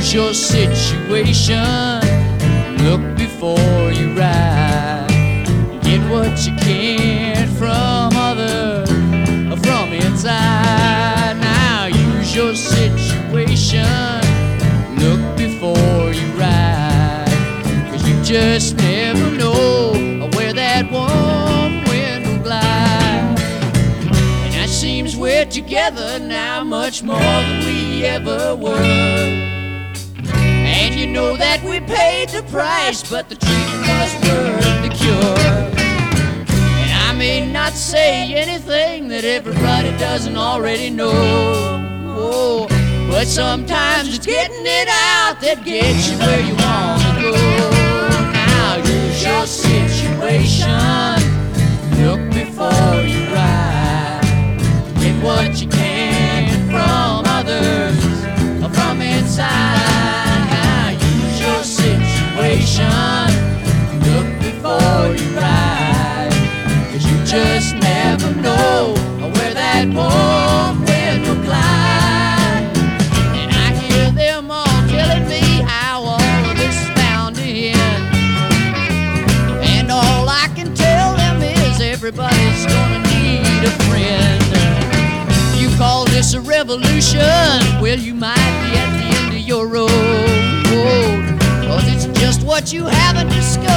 use your situation. Look before you ride. Get what you can from others or from inside. Now use your situation. Look before you ride. 'Cause you just never know where that warm wind will glide. And it seems we're together now much more than we ever were. And you know that we paid the price, but the treatment was worth the cure. And I may not say anything that everybody doesn't already know. Oh, but sometimes it's getting it out that gets you where you want to go. Now use your situation. Look before you ride. Get what you can from others or from inside. Now use your situation. Look before you ride. 'Cause you just never know where that warm wind will glide. And I hear them all telling me how all of this is bound to end. And all I can tell them is everybody's gonna need a friend. You call this a revolution? Well, you might be at the end of your road. 'Cause it's just what you haven't discovered.